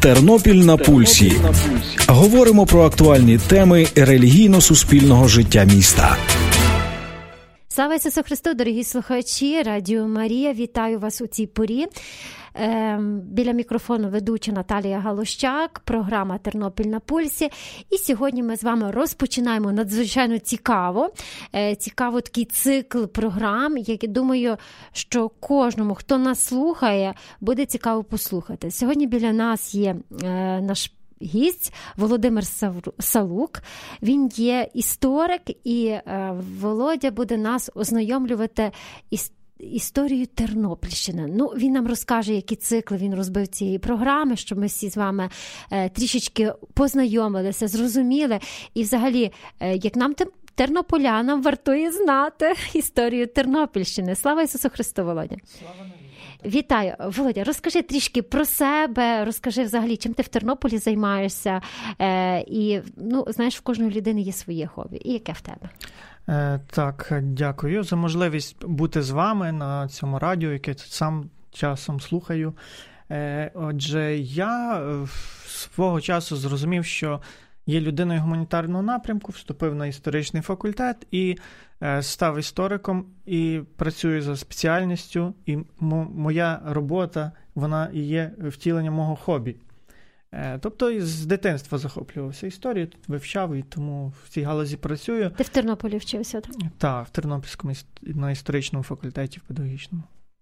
Тернопіль на пульсі. Говоримо про актуальні теми релігійно-суспільного життя міста. Слава Ісусу Христу, дорогі слухачі, Радіо Марія, вітаю вас у цій порі. Біля мікрофону ведуча Наталія Галущак, програма «Тернопіль на пульсі». І сьогодні ми з вами розпочинаємо надзвичайно цікаво такий цикл програм, який, думаю, що кожному, хто нас слухає, буде цікаво послухати. Сьогодні біля нас є наш гість Володимир Салук. Він є історик, і Володя буде нас ознайомлювати історію Тернопільщини. Він нам розкаже, які цикли він розбив цієї програми, щоб ми всі з вами трішечки познайомилися, зрозуміли. І взагалі, як нам тернополянам вартує знати історію Тернопільщини. Слава Ісусу Христу, Володя! Слава навіки! Вітаю. Володя, розкажи трішки про себе, розкажи взагалі, чим ти в Тернополі займаєшся. І, знаєш, в кожної людини є своє хобі. І яке в тебе? Так, дякую за можливість бути з вами на цьому радіо, яке сам часом слухаю. Отже, я свого часу зрозумів, що є людиною гуманітарного напрямку, вступив на історичний факультет і став істориком, і працюю за спеціальністю, і моя робота, вона і є втіленням мого хобі. Тобто з дитинства захоплювався історією, вивчав, і тому в цій галузі працюю. Ти в Тернополі вчився, так? Так, в Тернопільському на історичному факультеті, в педагогічному.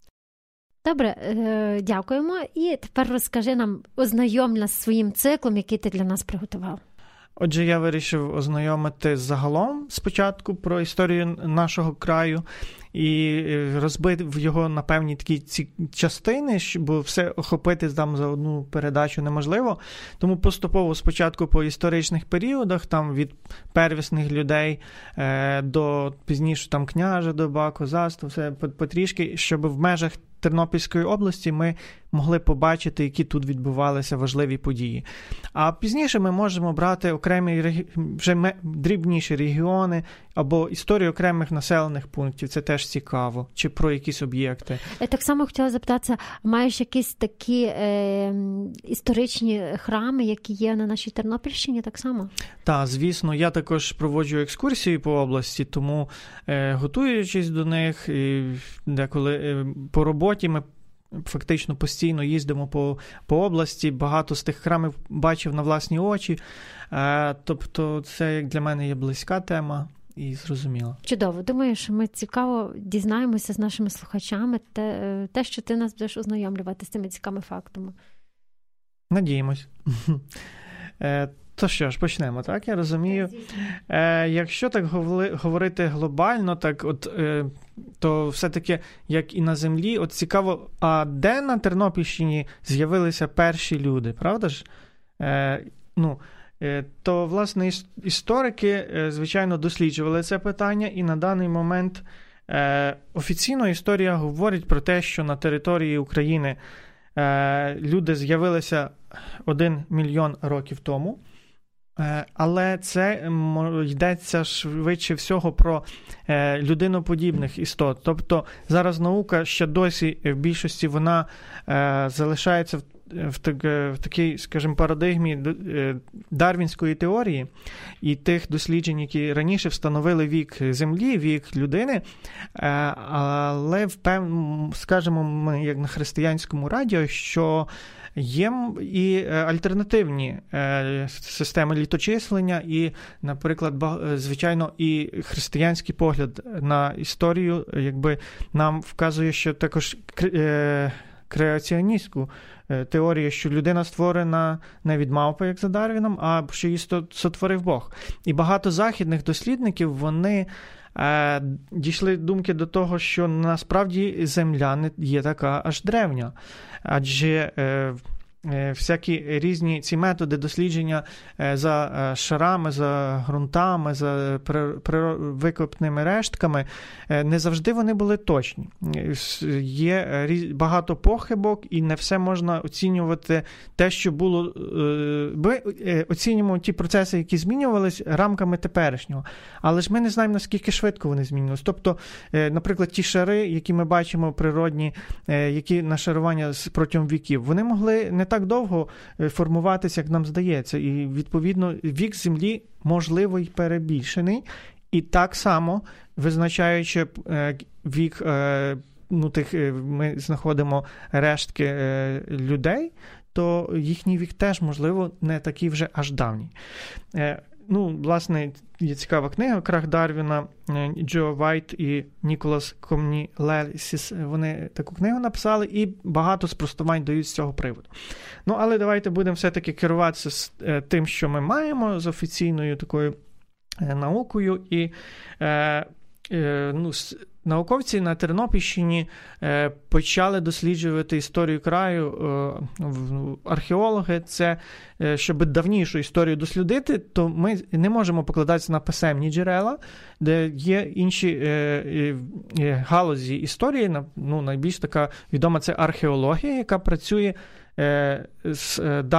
Добре, дякуємо. І тепер розкажи нам, ознайомь нас своїм циклом, який ти для нас приготував. Отже, я вирішив ознайомити загалом спочатку про історію нашого краю і розбити його на певні такі частини, бо все охопити там за одну передачу неможливо. Тому поступово спочатку по історичних періодах, там від первісних людей до пізніше там княжа доба, козацтво, все потрішки, щоб в межах Тернопільської області ми могли побачити, які тут відбувалися важливі події. А пізніше ми можемо брати окремі вже дрібніші регіони або історію окремих населених пунктів. Це теж цікаво. Чи про якісь об'єкти. Я так само хотіла запитатися, маєш якісь такі історичні храми, які є на нашій Тернопільщині так само? Так, звісно. Я також проводжу екскурсії по області, тому готуючись до них, і деколи по роботі ми фактично постійно їздимо по області, багато з тих храмів бачив на власні очі, тобто це як для мене є близька тема і зрозуміло. Чудово. Думаю, що ми цікаво дізнаємося з нашими слухачами те, що ти нас будеш ознайомлювати з цими цікавими фактами. Надіємось. То що ж, почнемо, так? Я розумію. Якщо так говорити глобально, так то все-таки, як і на землі, от цікаво, а де на Тернопільщині з'явилися перші люди, правда ж? То, власне, історики, звичайно, досліджували це питання, і на даний момент офіційно історія говорить про те, що на території України люди з'явилися 1 мільйон років тому. Але це йдеться швидше всього про людиноподібних істот. Тобто зараз наука ще досі в більшості вона залишається в такій, скажімо, парадигмі дарвінської теорії і тих досліджень, які раніше встановили вік землі, вік людини, але скажімо, ми як на християнському радіо, що є і альтернативні системи літочислення і, наприклад, звичайно, і християнський погляд на історію, якби нам вказує, що також креаціоністську теорію, що людина створена не від мавпи, як за Дарвіном, а що її сотворив Бог. І багато західних дослідників, вони дійшли думки до того, що насправді земля не є така аж древня. Адже всякі різні ці методи дослідження за шарами, за ґрунтами, за викопними рештками, не завжди вони були точні. Є багато похибок, і не все можна оцінювати те, що було. Ми оцінюємо ті процеси, які змінювалися рамками теперішнього. Але ж ми не знаємо, наскільки швидко вони змінювалися. Тобто, наприклад, ті шари, які ми бачимо природні, які нашарування протягом віків, вони могли не так довго формуватися, як нам здається. І, відповідно, вік Землі, можливо, й перебільшений. І так само, визначаючи вік, ми знаходимо рештки людей, то їхній вік теж, можливо, не такий вже аж давній. Власне, є цікава книга «Крах Дарвіна», Джо Вайт і Ніколас Комні-Лесіс, вони таку книгу написали, і багато спростувань дають з цього приводу. Але давайте будемо все-таки керуватися з тим, що ми маємо, з офіційною такою наукою, і науковці на Тернопільщині почали досліджувати історію краю, археологи. Це, щоб давнішу історію дослідити, то ми не можемо покладатися на писемні джерела, де є інші галузі історії. Найбільш така відома – це археологія, яка працює з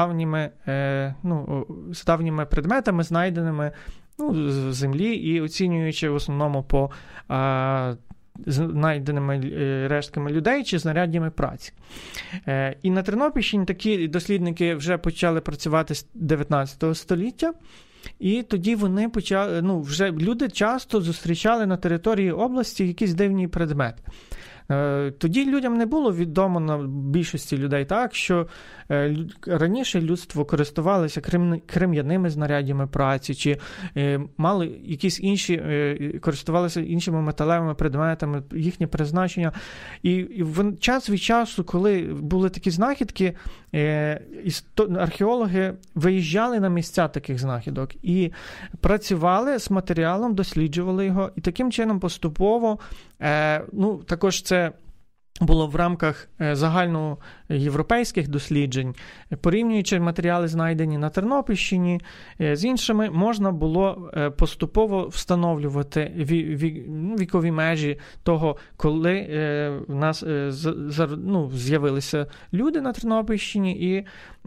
давніми предметами, знайденими в землі, і оцінюючи в основному по знайденими рештками людей чи знаряддями праці. І на Тернопільщині такі дослідники вже почали працювати з 19 століття, і тоді вони почали, вже люди часто зустрічали на території області якісь дивні предмети. Тоді людям не було відомо, на більшості людей, так, що раніше людство користувалося крем'яними знаряддями праці, чи мали якісь інші, користувалися іншими металевими предметами, їхнє призначення. І час від часу, коли були такі знахідки, археологи виїжджали на місця таких знахідок і працювали з матеріалом, досліджували його, і таким чином поступово, також це було в рамках загальноєвропейських досліджень, порівнюючи матеріали, знайдені на Тернопільщині з іншими, можна було поступово встановлювати вікові межі того, коли в нас з'явилися люди на Тернопільщині, і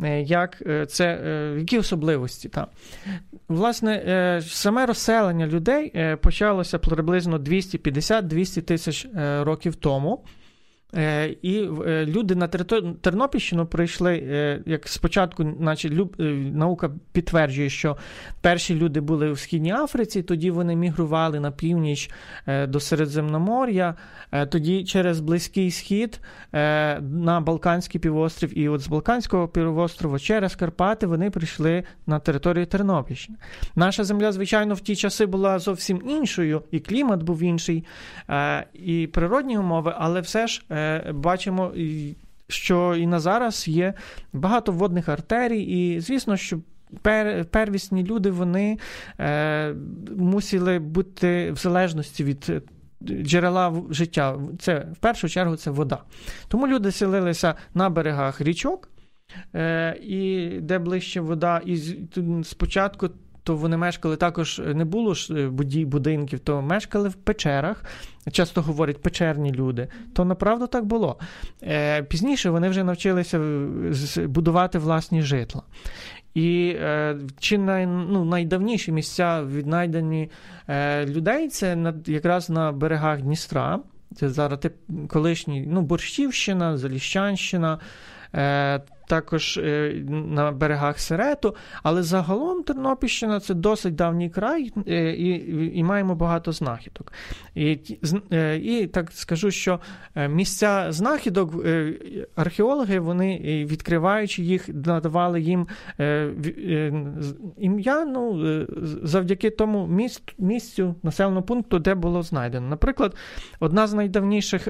які особливості. Власне, саме розселення людей почалося приблизно 250-200 тисяч років тому. І люди на Тернопільщину прийшли, як спочатку, наука підтверджує, що перші люди були у Східній Африці, тоді вони мігрували на північ до Середземномор'я, тоді через Близький Схід на Балканський півострів, і от з Балканського півострова через Карпати вони прийшли на територію Тернопільщини. Наша земля, звичайно, в ті часи була зовсім іншою, і клімат був інший, і природні умови, але все ж бачимо, що і на зараз є багато водних артерій, і, звісно, що первісні люди, вони мусили бути в залежності від джерела життя. Це, в першу чергу, це вода. Тому люди селилися на берегах річок, і де ближче вода, і спочатку то вони мешкали також, не було ж будинків, то мешкали в печерах, часто говорять печерні люди, то направду так було. Пізніше вони вже навчилися будувати власні житла. І найдавніші місця віднайдені людей, це якраз на берегах Дністра, це зараз колишній, Борщівщина, Заліщанщина, також на берегах Серету, але загалом Тернопільщина – це досить давній край, і маємо багато знахідок. І так скажу, що місця знахідок, археологи, вони, відкриваючи їх, надавали їм ім'я, завдяки тому місцю, населеному пункту, де було знайдено. Наприклад, одна з найдавніших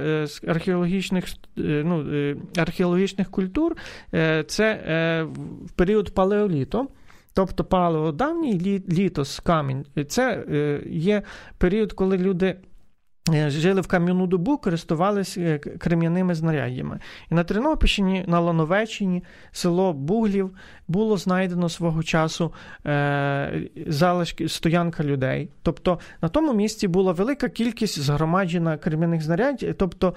археологічних культур – це в період палеоліту, тобто палеодавній, літос, камінь. Це є період, коли люди жили в кам'яну добу, користувалися крем'яними знаряддями. І на Тернопільщині, на Лановеччині, село Буглів, було знайдено свого часу залишки, стоянка людей. Тобто на тому місці була велика кількість згромаджена крем'яних знарядь, тобто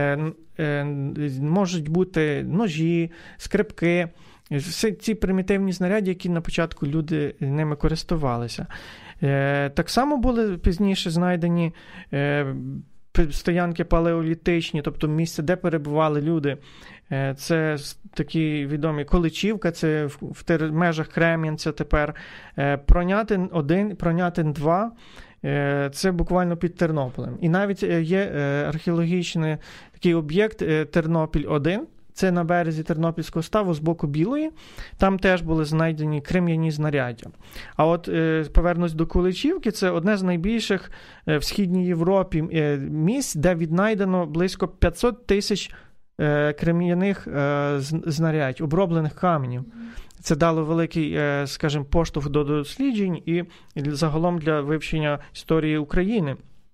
можуть бути ножі, скрипки, всі ці примітивні знаряддя, які на початку люди ними користувалися. Так само були пізніше знайдені стоянки палеолітичні, тобто місце, де перебували люди Це такі відомі Количівка, це в межах Крем'янця тепер. Пронятин 1, Пронятин 2, це буквально під Тернополем. І навіть є археологічний такий об'єкт Тернопіль 1, це на березі Тернопільського ставу з боку Білої. Там теж були знайдені крем'яні знаряддя. А от повернусь до Куличівки, це одне з найбільших в Східній Європі місць, де віднайдено близько 500 тисяч крем'яних знарядь, оброблених каменів. Це дало великий, скажімо, поштовх до досліджень і загалом для вивчення історії України.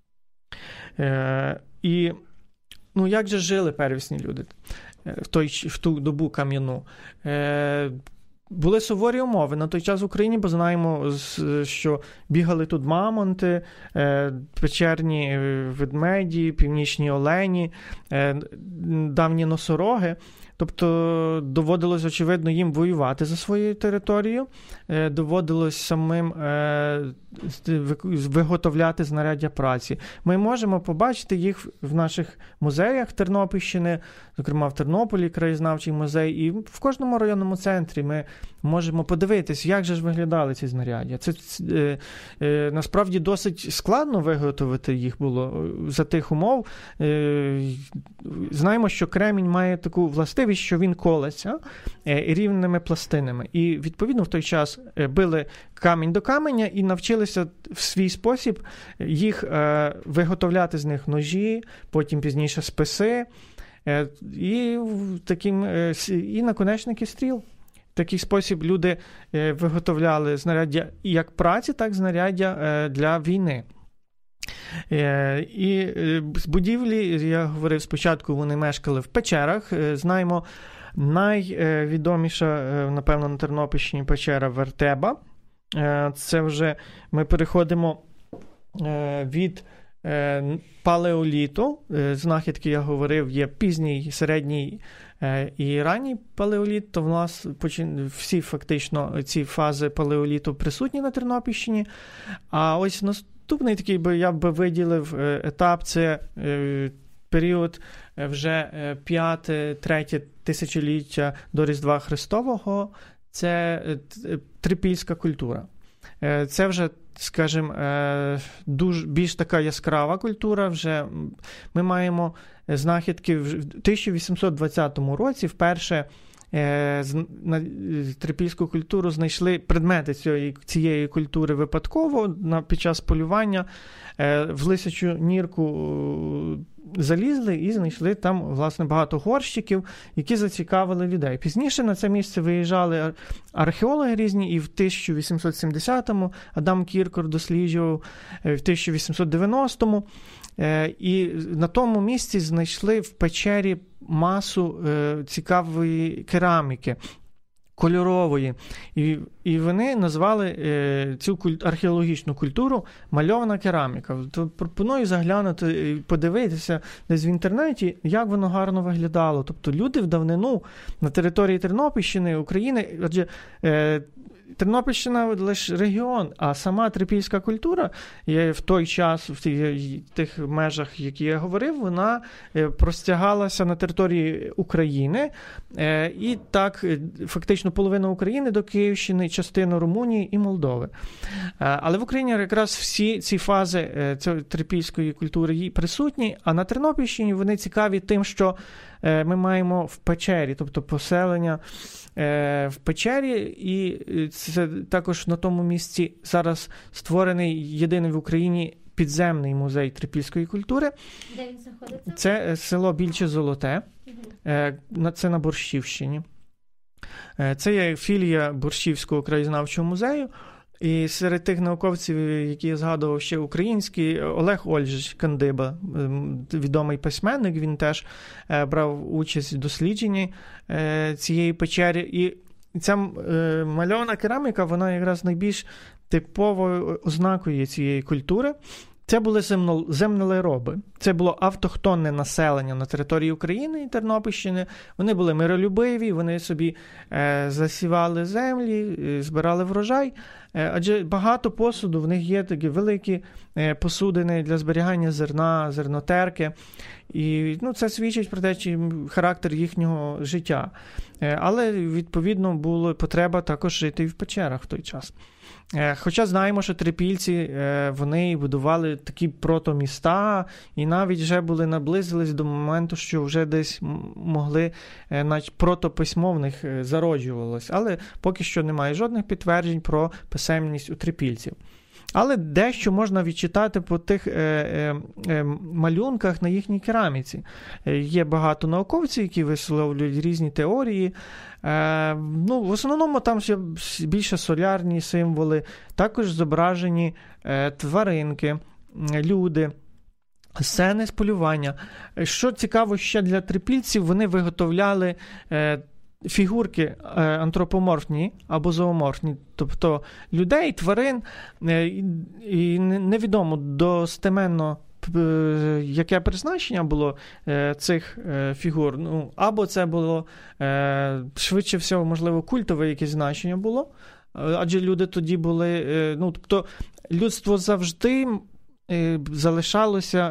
І, як же жили первісні люди в ту добу кам'яну? Були суворі умови на той час в Україні, бо знаємо, що бігали тут мамонти, печерні ведмеді, північні олені, давні носороги. Тобто доводилось, очевидно, їм воювати за свою територію, доводилось самим виготовляти знаряддя праці. Ми можемо побачити їх в наших музеях Тернопільщини, зокрема в Тернополі краєзнавчий музей, і в кожному районному центрі ми можемо подивитись, як же ж виглядали ці знаряддя. Це насправді досить складно виготовити їх було за тих умов. Знаємо, що кремінь має таку властивість, що він колеться рівними пластинами. І, відповідно, в той час били камінь до каменя і навчилися в свій спосіб їх виготовляти з них ножі, потім пізніше списи і наконечники стріл. В такий спосіб люди виготовляли знаряддя як праці, так і знаряддя для війни. І з будівлі, я говорив спочатку, вони мешкали в печерах. Знаємо, найвідоміша, напевно, на Тернопільщині печера Вертеба. Це вже ми переходимо від палеоліту. Знахідки, я говорив, є пізній, середній і ранній палеоліт, то в нас всі фактично ці фази палеоліту присутні на Тернопільщині. А ось наступний такий я б виділив етап, це період вже 5-3 тисячоліття до Різдва Христового, це трипільська культура. Це вже, скажімо, більш така яскрава культура. Вже ми маємо знахідки в 1820 році вперше на трипільську культуру знайшли предмети цієї культури випадково під час полювання. В лисячу нірку залізли і знайшли там, власне, багато горщиків, які зацікавили людей. Пізніше на це місце виїжджали археологи різні, і в 1870-му Адам Кіркор досліджував, в 1890-му. І на тому місці знайшли в печері масу цікавої кераміки, кольорової. І вони назвали цю археологічну культуру мальована кераміка. То пропоную заглянути і подивитися десь в інтернеті, як воно гарно виглядало. Тобто люди в давнину на території Тернопільщини, України, адже Тернопільщина лише регіон, а сама трипільська культура в той час, в тих межах, які я говорив, вона простягалася на території України, і так фактично половина України до Київщини, частину Румунії і Молдови. Але в Україні якраз всі ці фази трипільської культури присутні, а на Тернопільщині вони цікаві тим, що ми маємо в печері, тобто поселення в печері, і це також на тому місці зараз створений єдиний в Україні підземний музей трипільської культури. Де він знаходиться? Це село Більче Золоте, це на Борщівщині. Це є філія Борщівського краєзнавчого музею. І серед тих науковців, які я згадував ще українські, Олег Ольжич Кандиба, відомий письменник, він теж брав участь в дослідженні цієї печері. І ця мальована кераміка, вона якраз найбільш типовою ознакою цієї культури, Це були землероби. Це було автохтонне населення на території України і Тернопільщини. Вони були миролюбиві, вони собі засівали землі, збирали врожай. Адже багато посуду, в них є такі великі посудини для зберігання зерна, зернотерки. І це свідчить про те, характер їхнього життя. Але, відповідно, була потреба також жити і в печерах в той час. Хоча знаємо, що трипільці, вони будували такі протоміста, і навіть вже наблизились до моменту, що вже десь могли, навіть протописьмовних зароджувалось. Але поки що немає жодних підтверджень про писемність у трипільців. Але дещо можна відчитати по тих малюнках на їхній кераміці. Є багато науковців, які висловлюють різні теорії. В основному там ще більше солярні символи, також зображені тваринки, люди, сцени з полювання. Що цікаво ще для трипільців, вони виготовляли фігурки антропоморфні або зооморфні, тобто людей, тварин, і невідомо достеменно, яке призначення було цих фігур. Або це було, швидше всього, можливо, культове якесь значення було, адже люди тоді були, тобто людство завжди залишалося,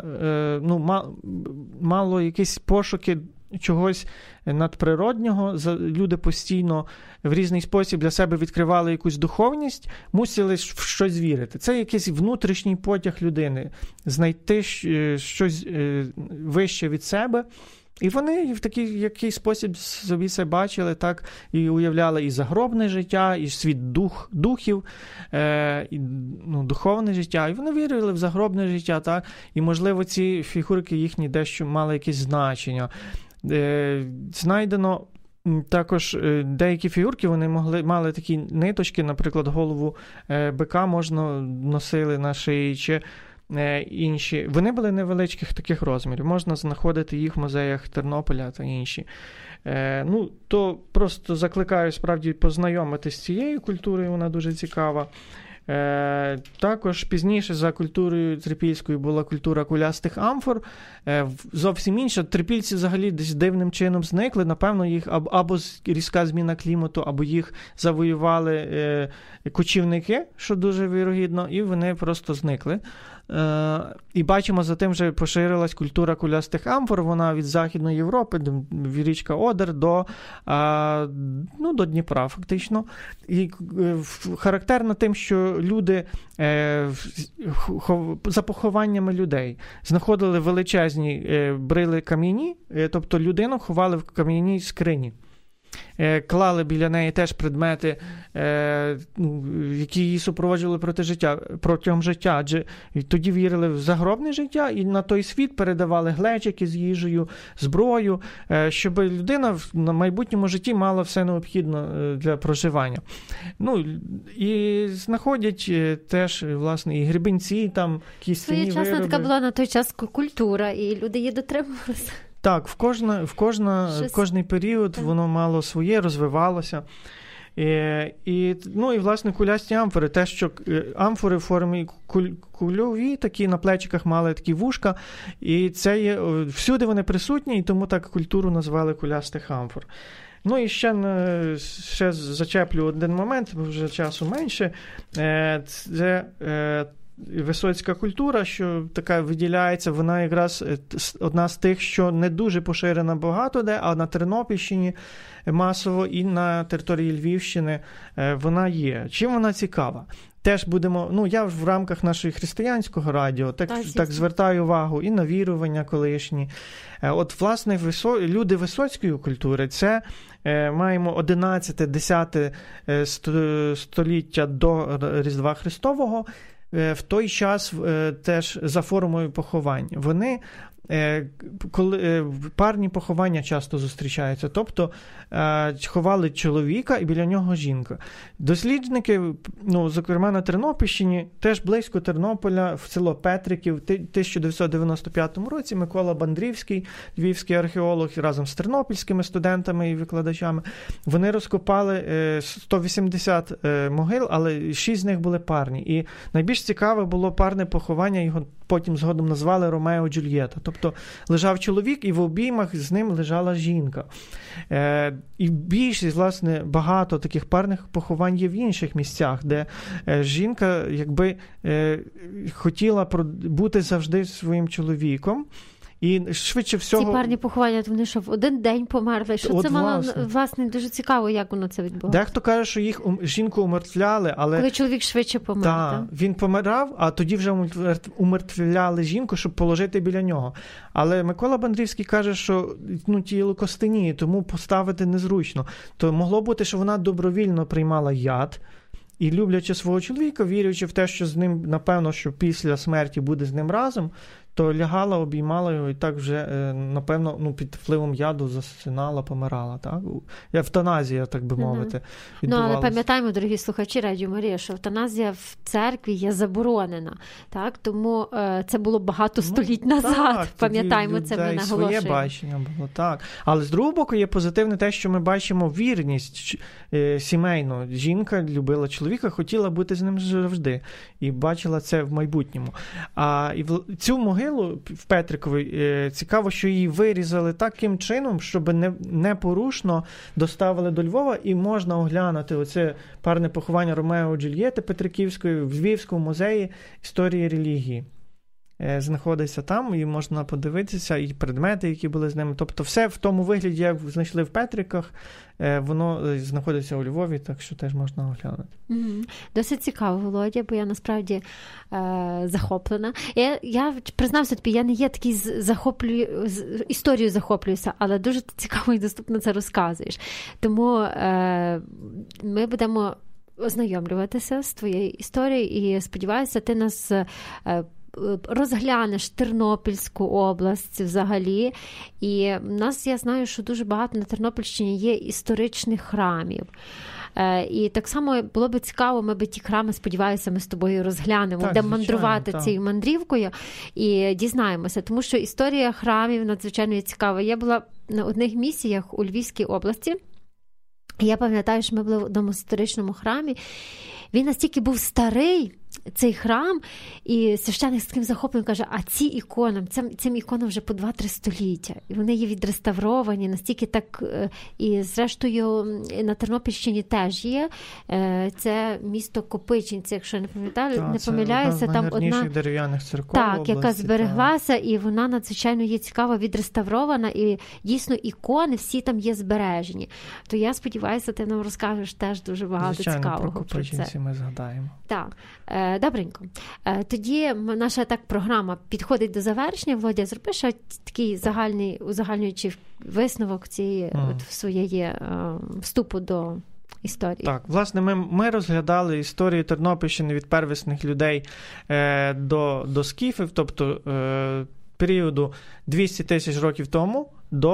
мало якісь пошуки чогось надприроднього, люди постійно в різний спосіб для себе відкривали якусь духовність, мусили в щось вірити. Це якийсь внутрішній потяг людини, знайти щось вище від себе. І вони в такий якийсь спосіб собі це бачили, так, і уявляли і загробне життя, і світ духів, і духовне життя. І вони вірили в загробне життя, так, і, можливо, ці фігурки їхні дещо мали якесь значення. Знайдено також деякі фігурки, вони мали такі ниточки, наприклад, голову бика можна носили на шиї, чи інші. Вони були невеличких таких розмірів. Можна знаходити їх в музеях Тернополя та інші. То просто закликаю справді познайомитись з цією культурою, вона дуже цікава. Також пізніше за культурою трипільською була культура кулястих амфор. Зовсім інша. Трипільці взагалі десь дивним чином зникли. Напевно, їх або різка зміна клімату, або їх завоювали кочівники, що дуже вірогідно, і вони просто зникли. І бачимо, за тим вже поширилась культура кулястих амфор, вона від Західної Європи, річка Одер до Дніпра фактично. І характерно тим, що люди за похованнями людей знаходили величезні брили кам'яні, тобто людину ховали в кам'яній скрині. Клали біля неї теж предмети, які її супроводжували протягом життя, адже тоді вірили в загробне життя і на той світ передавали глечики з їжею, зброю, щоб людина в майбутньому житті мала все необхідне для проживання. І знаходять теж, власне, і гребінці, там, кістяні вироби. Своєчасна така була на той час культура, і люди її дотримувалися. Так, в кожний період воно мало своє, розвивалося. І власне, кулясті амфори. Те, що амфори в формі кульові, такі на плечиках мали такі вушка, і це є, всюди вони присутні, і тому так культуру назвали кулястих амфор. І ще зачеплю один момент, бо вже часу менше. Це висоцька культура, що така виділяється, вона якраз одна з тих, що не дуже поширена багато де, а на Тернопільщині масово і на території Львівщини вона є. Чим вона цікава? Теж будемо, я в рамках нашого християнського радіо так звертаю увагу і на вірування колишні. От, власне, люди висоцької культури, це маємо 11-10 століття до Різдва Христового, в той час теж за формою поховань. Вони, коли парні поховання часто зустрічаються, тобто ховали чоловіка і біля нього жінка. Дослідники, зокрема на Тернопільщині, теж близько Тернополя, в село Петриків, в 1995 році Микола Бандрівський, львівський археолог, разом з тернопільськими студентами і викладачами, вони розкопали 180 могил, але 6 з них були парні. І найбільш цікаве було парне поховання його потім згодом назвали Ромео і Джульєта. Тобто лежав чоловік, і в обіймах з ним лежала жінка. І більшість, власне, багато таких парних поховань є в інших місцях, де жінка якби хотіла бути завжди своїм чоловіком. І швидше всього... Ці парні поховання, вони що в один день померли? Що це мало, власне, дуже цікаво, як воно це відбувалося. Дехто каже, що їх жінку умертвляли, але... Коли чоловік швидше помер, так? Він помирав, а тоді вже умертвляли жінку, щоб положити біля нього. Але Микола Бандрівський каже, що тіло костеніє, тому поставити незручно. То могло бути, що вона добровільно приймала яд, і, люблячи свого чоловіка, вірячи в те, що з ним, напевно, що після смерті буде з ним разом, то лягала, обіймала його і так вже, напевно, під впливом яду засинала, помирала. Так? Евтаназія, так би мовити, відбувалася. Але пам'ятаємо, дорогі слухачі Радіо Марія, що евтаназія в церкві є заборонена. Так? Тому це було багато століть назад. Так, пам'ятаємо, це ми наголошуємо. Своє бачення було, так. Але з другого боку є позитивне те, що ми бачимо вірність сімейну. Жінка любила чоловіка, хотіла бути з ним завжди. І бачила це в майбутньому. І цю могилу в Петриковій, цікаво, що її вирізали таким чином, щоб непорушно доставили до Львова, і можна оглянути оце парне поховання Ромео і Джульєти Петриківської в Львівському музеї історії релігії. Знаходиться там, і можна подивитися, і предмети, які були з ними. Тобто все в тому вигляді, як знайшли в Петриках, воно знаходиться у Львові, так що теж можна оглянути. Досить цікаво, Володя, бо я насправді захоплена. Я признався тобі, я не є такий історією захоплююся, але дуже цікаво і доступно це розказуєш. Тому ми будемо ознайомлюватися з твоєю історією, і сподіваюся, ти нас розглянеш Тернопільську область взагалі. І в нас, я знаю, що дуже багато на Тернопільщині є історичних храмів. І так само було б цікаво, ми б ті храми, сподіваюся, ми з тобою розглянемо, так, будемо мандрувати цією мандрівкою і дізнаємося, тому що історія храмів надзвичайно цікава. Я була на одних місіях у Львівській області, і я пам'ятаю, що ми були в одному історичному храмі. Він настільки був старий, цей храм, і священник з таким захопленням каже, а ці ікони, цим іконам вже по 2-3 століття. І вони є відреставровані, настільки так, і зрештою на Тернопільщині теж є. Це місто Копичинці, якщо не помиляюся, там одна дерев'яних церков так, області, яка збереглася, і вона надзвичайно є цікаво відреставрована, і дійсно ікони всі там є збережені. То я сподіваюся, ти нам розкажеш теж дуже багато цікавого про Копичинці ми згадаємо. Так. Добренько. Тоді наша програма підходить до завершення. Володя, зроби ще такий узагальнюючий висновок своєї вступу до історії. Так, власне, ми розглядали історію Тернопільщини від первісних людей до скіфів, тобто періоду 200 тисяч років тому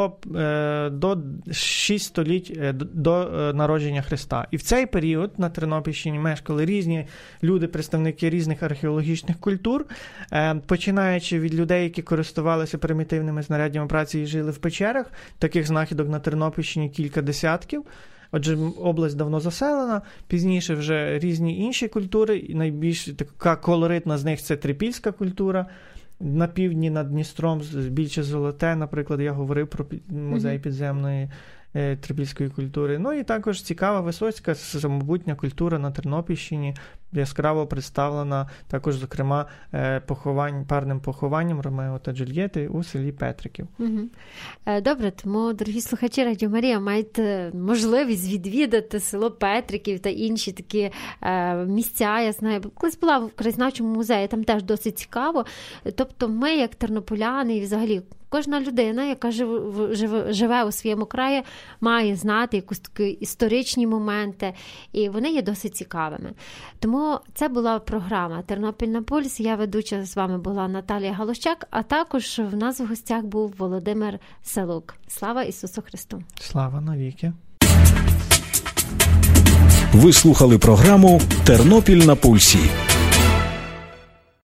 до 6 століть до народження Христа. І в цей період на Тернопільщині мешкали різні люди, представники різних археологічних культур, починаючи від людей, які користувалися примітивними знаряддями праці і жили в печерах. Таких знахідок на Тернопільщині кілька десятків. Отже, область давно заселена, пізніше вже різні інші культури, і найбільш така колоритна з них – це трипільська культура. На півдні над Дністром більше золоте, наприклад, я говорив про музей підземної трипільської культури. Ну і також цікава висоцька самобутня культура на Тернопільщині, яскраво представлена також, зокрема, парним похованням Ромео та Джульєти у селі Петриків. Добре, тому, дорогі слухачі Радіо Марія, маєте можливість відвідати село Петриків та інші такі місця. Я знаю, колись була в краєзнавчому музеї, там теж досить цікаво. Тобто ми, як тернополяни, і взагалі кожна людина, яка живе у своєму краї, має знати якісь такі історичні моменти, і вони є досить цікавими. Тому це була програма «Тернопіль на пульс». Я ведуча, з вами була Наталія Галущак, а також в нас в гостях був Володимир Салук. Слава Ісусу Христу! Слава навіки! Ви слухали програму «Тернопіль на пульсі».